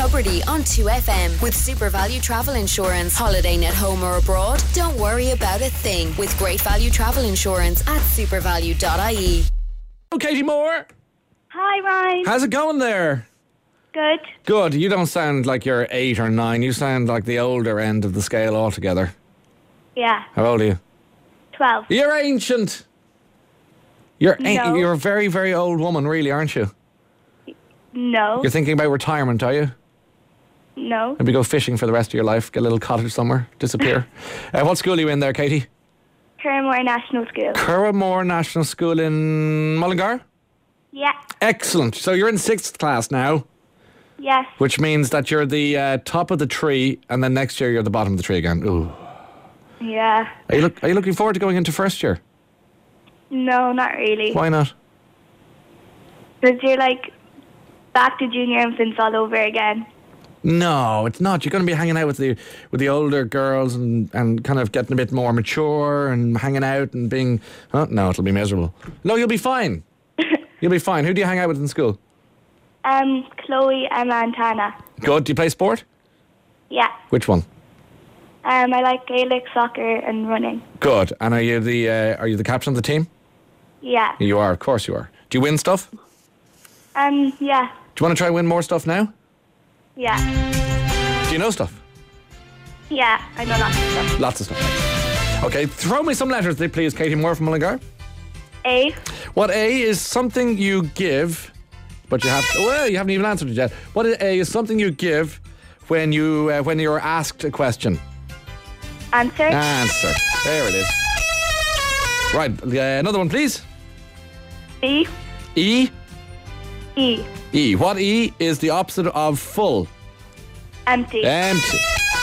Tubridy on 2FM with Super Value Travel Insurance. Holidaying at home or abroad? Don't worry about a thing with Great Value Travel Insurance at supervalue.ie. Oh, Katie Moore. Hi, Ryan. How's it going there? Good. Good. You don't sound like you're 8 or 9. You sound like the older end of the scale altogether. Yeah. How old are you? 12. You're ancient. You're No. you're a very, very old woman, really, aren't you? No. You're thinking about retirement, are you? No. Maybe go fishing for the rest of your life, get a little cottage somewhere, disappear. What school are you in there, Katie? Curramore National School. Curramore National School in Mullingar? Yeah. Excellent. So you're in 6th class now, Yes. which means that you're the top of the tree, and then next year you're the bottom of the tree again. Ooh. Yeah. Are you looking forward to going into first year? No, not really. Why not? Because you're like back to junior infants all over again. No, it's not. You're going to be hanging out with the older girls and kind of getting a bit more mature and hanging out and being... No, it'll be miserable. No, you'll be fine. You'll be fine. Who do you hang out with in school? Chloe, Emma and Tana. Good. Do you play sport? Yeah. Which one? I like Gaelic, soccer and running. Good. And are you the captain of the team? Yeah. You are. Of course you are. Do you win stuff? Yeah. Do you want to try and win more stuff now? Yeah. Do you know stuff? Yeah. I know lots of stuff. Lots of stuff. Okay, throw me some letters, please, Katie Moore from Mullingar. A. What A is something you give, but you haven't even answered it yet. What A is something you give when you're asked a question? Answer. Answer. There it is. Right, another one, please. B. E. E. E. What E is the opposite of full? Empty. Empty.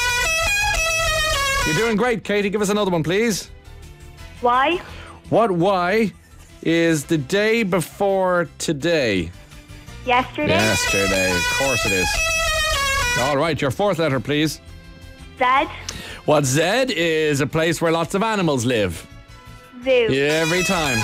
You're doing great, Katie. Give us another one, please. Y. What Y is the day before today? Yesterday. Yesterday. Of course it is. All right, your 4th letter, please. Z. What Z is a place where lots of animals live? Zoo. Yeah, every time.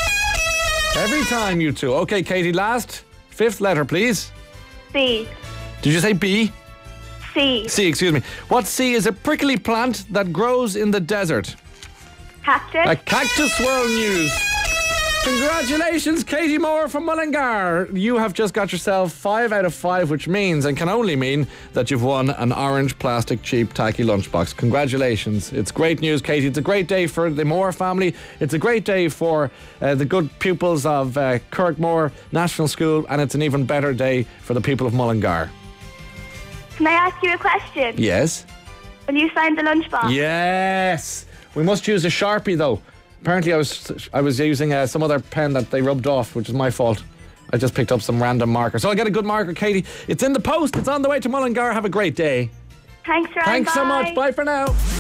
Every time, you two. Okay, Katie, last 5th letter, please. C. Did you say B? C. C, excuse me. What C is a prickly plant that grows in the desert? Cactus. A cactus world news. Congratulations, Katie Moore from Mullingar. You have just got yourself 5 out of 5, which means, and can only mean, that you've won an orange plastic cheap tacky lunchbox. Congratulations. It's great news, Katie. It's a great day for the Moore family. It's a great day for the good pupils of Kirkmore National School, and it's an even better day for the people of Mullingar. Can I ask you a question? Yes? When you signed the lunchbox? Yes. We must use a Sharpie, though. Apparently I was using some other pen that they rubbed off, which is my fault. I just picked up some random marker. So I'll get a good marker, Katie. It's in the post. It's on the way to Mullingar. Have a great day. Thanks, Ryan. Thanks so Bye. much. Bye for now.